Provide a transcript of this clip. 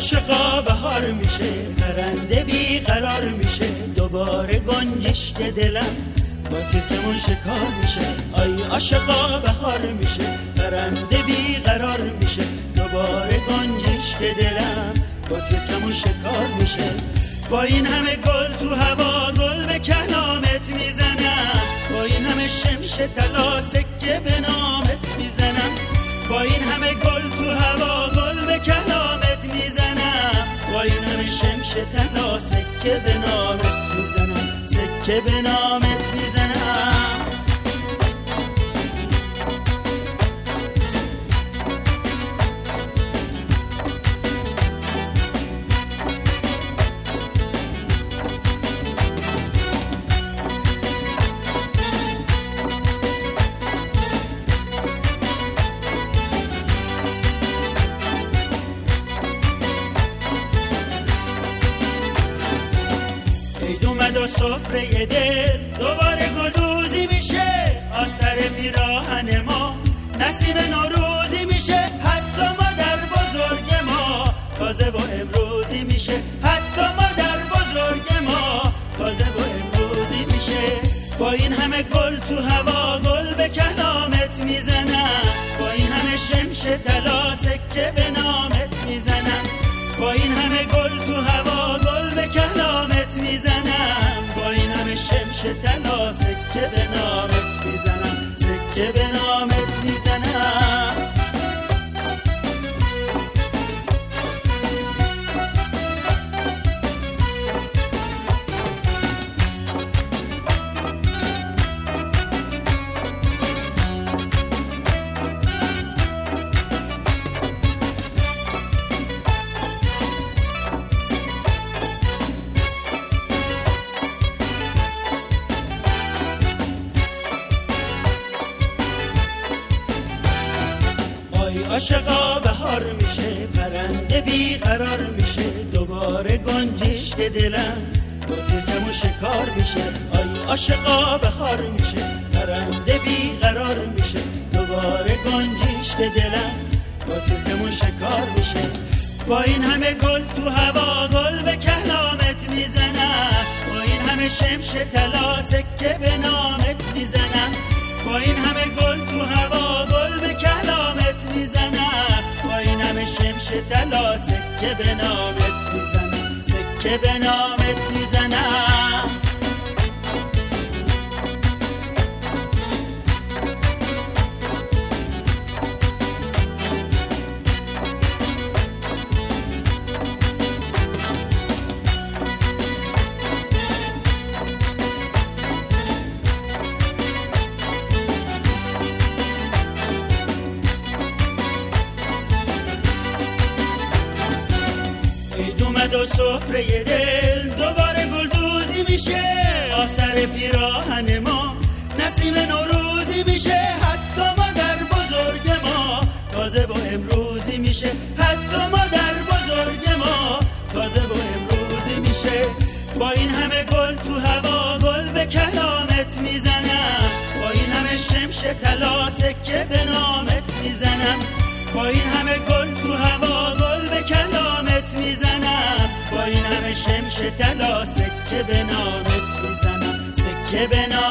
عاشقا بهار میشه، پرنده بیقرار میشه، دوباره گنجشک دلم با تیرکمون شکار میشه. آی عاشقا بهار میشه، پرنده بیقرار میشه، دوباره گنجشک دلم با تیرکمون شکار میشه. با این همه گل تو هوا گل به کلامت میزنم، با این همه شمش طلا سکه به نامت میزنم. با این همه گل تو هوا گل به کلامت میزنم، با این همه شمش طلا سکه به نامت میزنم، سکه به نامت میزنم. و سفره دل دوباره گلدوزی میشه، آثر پیراهن ما نسیم نوروزی میشه. حتی مادر بزرگ ما تازه و امروزی میشه، حتی مادر بزرگ ما تازه و امروزی میشه. با این همه گل تو هوا گل به کلامت میزنم، با این همه شمش طلا سکه به نامت میزنم. با این همه گل تو هوا گل به کلامت میزنم، با این همه شمش طلا سکه به نامت میزنم، سکه به نامت میزنم. عاشقا بهار میشه، پرنده بیقرار میشه، دوباره گنجشک دلم با تیرکمون شکار میشه. آی عاشقا بهار میشه، پرنده بیقرار میشه، دوباره گنجشک دلم با تیرکمون شکار میشه. با این همه گل تو هوا گل به کلامت میزنم، با این همه شمش طلا سکه به نامت میزنم. با این همه گل تو هوا گل به کلامت میزنم، با این همه شمش طلا سکه به نامت میزنم، سکه به نامت میزنم. و سفره دل دوباره گلدوزی میشه، آثر پیراهن ما نسیم نوروزی میشه. حتی مادر بزرگ ما تازه و امروزی میشه، حتی مادر بزرگ ما تازه و امروزی میشه. با این همه گل تو هوا گل به کلامت میزنم، با این همه شمش طلا سکه به نامت میزنم. با این همه گل تو هوا گل به کلامت میزنم، با این همه شمش طلا سکه به نامت میزنم، سکه به نامت